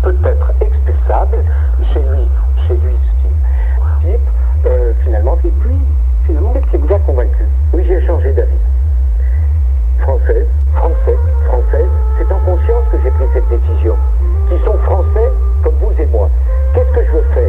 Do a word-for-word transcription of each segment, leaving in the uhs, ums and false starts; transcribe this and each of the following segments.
peut être expulsable. Chez lui, chez lui, ce type, euh, finalement, et puis, finalement, qu'est-ce qui vous a convaincu? Oui, j'ai changé d'avis. Française, Français, Française, c'est en conscience que j'ai pris cette décision. Qui sont Français comme vous et moi. Qu'est-ce que je veux faire?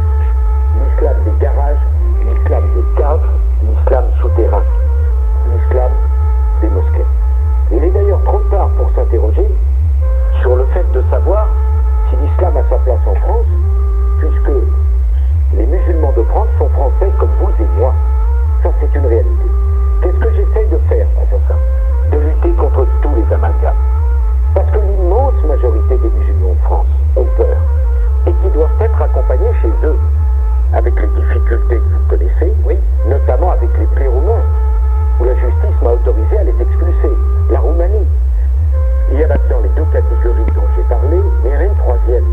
L'islam des garages, l'islam des caves, l'islam souterrain, l'islam des mosquées. Il est d'ailleurs trop tard pour s'interroger sur le fait de savoir si l'islam a sa place en France, puisque les musulmans de France sont français comme vous et moi. Ça, c'est une réalité. Qu'est-ce que j'essaye de faire face à ça? De lutter contre tous les amalgames. Parce que l'immense majorité des musulmans de France ont peur et qui doivent être accompagnés chez eux, avec les difficultés que vous connaissez, oui, notamment avec les plaies roumains, où la justice m'a autorisé à les expulser. La Roumanie. Il y a là-dedans les deux catégories dont j'ai parlé, mais il y en a une troisième.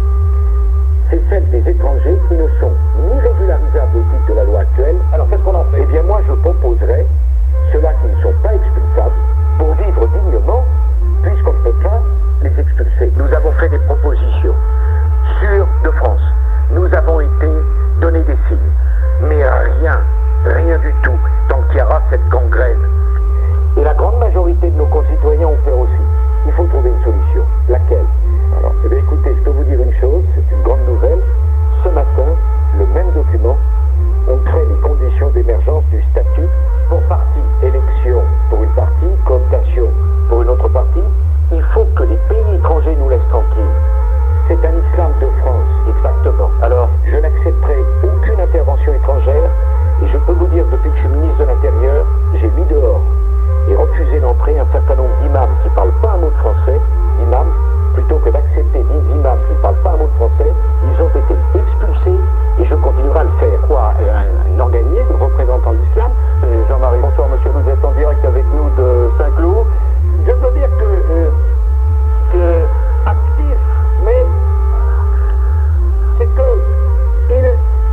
C'est celle des étrangers qui ne sont ni régularisables au titre de la loi actuelle. Alors qu'est-ce qu'on en fait? Eh bien moi je proposerais ceux-là qui ne sont pas expulsables pour vivre dignement, puisqu'on ne peut pas les expulser. Nous avons fait des propositions sur de France. Nous avons été donner des signes, mais rien, rien du tout, tant qu'il y aura cette gangrène. Et la grande majorité de nos concitoyens ont peur aussi. Il faut trouver une solution. Laquelle? Alors, eh bien, écoutez, je peux vous dire une chose, c'est une grande nouvelle. Ce matin, le même document, on crée les conditions d'émergence du statut pour parti, élection pour une partie, cooptation pour une autre partie. Il faut que les pays étrangers nous laissent tranquilles. C'est un islam de France, exactement. Alors, je n'accepterai aucune intervention étrangère, et je peux vous dire, depuis que je suis ministre de l'Intérieur, j'ai mis dehors et refusé d'entrer un certain nombre d'imams qui ne parlent pas un mot de français, d'imams, plutôt que d'accepter dix imams qui ne parlent pas un mot de français, ils ont été expulsés, et je continuerai à le faire. Quoi, un, un organisme, représentant l'islam? Jean-Marie, bonsoir monsieur, vous êtes en direct avec nous de Saint-Cloud. Je veux dire que, euh, que actif, mais c'est que il,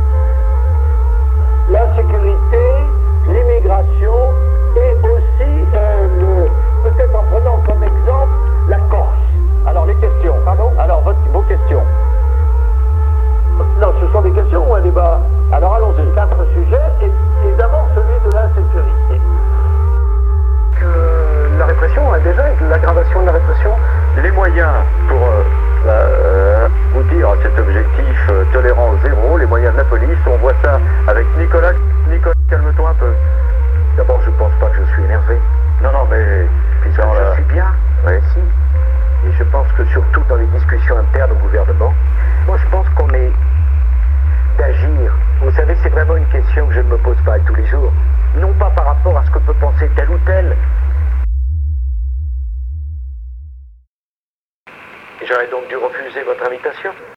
la sécurité, l'immigration et aussi, euh, le, peut-être en prenant comme exemple la Corse. Alors les questions, pardon? Alors votre, vos questions. Non, ce sont des questions ou un débat? Alors allons-y. Quatre sujets et, et d'abord celui de la sécurité. Que la répression a déjà l'aggravation de la répression. Les moyens pour euh, euh, vous dire cet objectif euh, tolérant zéro, les moyens de la police, on voit ça avec Nicolas. Nicolas, calme-toi un peu. D'abord, je pense pas que je suis énervé. Non, non, mais Puisque dans je la... suis bien. Oui. Si. Et je pense que surtout dans les discussions internes au gouvernement, moi je pense qu'on est d'agir. Vous savez, c'est vraiment une question que je ne me pose pas tous les jours. Non pas par rapport à ce que peut penser tel ou tel. J'aurais donc dû refuser votre invitation.